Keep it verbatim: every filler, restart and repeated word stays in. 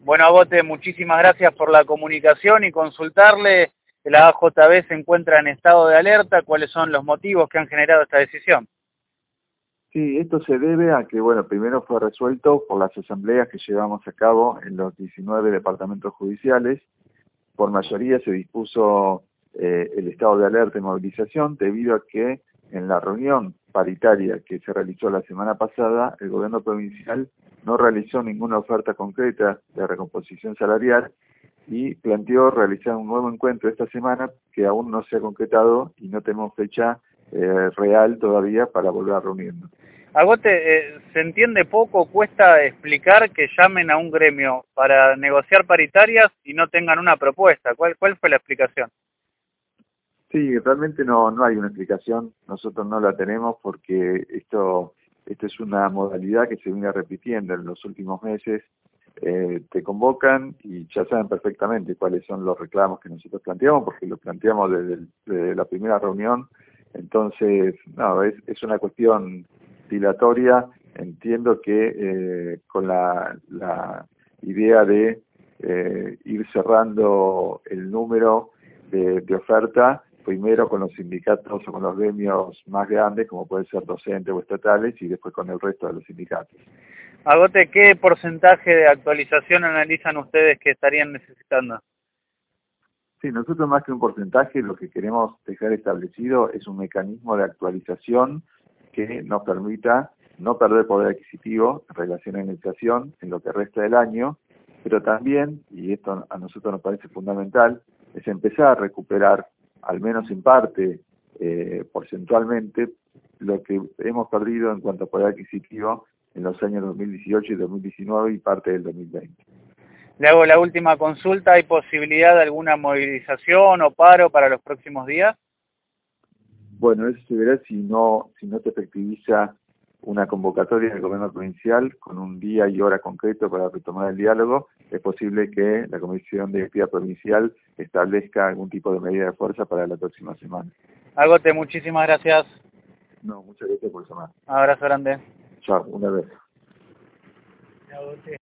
Bueno, Agote, muchísimas gracias por la comunicación y consultarle. La A J B se encuentra en estado de alerta. ¿Cuáles son los motivos que han generado esta decisión? Sí, esto se debe a que, bueno, primero fue resuelto por las asambleas que llevamos a cabo en los diecinueve departamentos judiciales. Por mayoría se dispuso eh, el estado de alerta y movilización debido a que en la reunión paritaria que se realizó la semana pasada, el gobierno provincial no realizó ninguna oferta concreta de recomposición salarial y planteó realizar un nuevo encuentro esta semana que aún no se ha concretado y no tenemos fecha eh, real todavía para volver a reunirnos. Agote, eh, ¿se entiende poco? ¿Cuesta explicar que llamen a un gremio para negociar paritarias y no tengan una propuesta? ¿Cuál, cuál fue la explicación? Sí, realmente no, no hay una explicación, nosotros no la tenemos porque esto, esto es una modalidad que se viene repitiendo en los últimos meses. Eh, te convocan y ya saben perfectamente cuáles son los reclamos que nosotros planteamos, porque los planteamos desde, el, desde la primera reunión. Entonces, no, es, es una cuestión dilatoria. Entiendo que eh, con la, la idea de eh, ir cerrando el número de, de oferta, primero con los sindicatos o con los gremios más grandes, como pueden ser docentes o estatales, y después con el resto de los sindicatos. Agote, ¿qué porcentaje de actualización analizan ustedes que estarían necesitando? Sí, nosotros más que un porcentaje, lo que queremos dejar establecido es un mecanismo de actualización que nos permita no perder poder adquisitivo en relación a la inflación en lo que resta del año, pero también, y esto a nosotros nos parece fundamental, es empezar a recuperar, al menos en parte, eh, porcentualmente, lo que hemos perdido en cuanto a poder adquisitivo en los años dos mil dieciocho y dos mil diecinueve y parte del dos mil veinte. Le hago la última consulta. ¿Hay posibilidad de alguna movilización o paro para los próximos días? Bueno, eso se verá si no, si no se efectiviza una convocatoria del gobierno provincial con un día y hora concreto para retomar el diálogo. Es posible que la Comisión de Directiva Provincial establezca algún tipo de medida de fuerza para la próxima semana. Agote, muchísimas gracias. No, muchas gracias por llamar. Abrazo grande. Chao, una vez. Agote.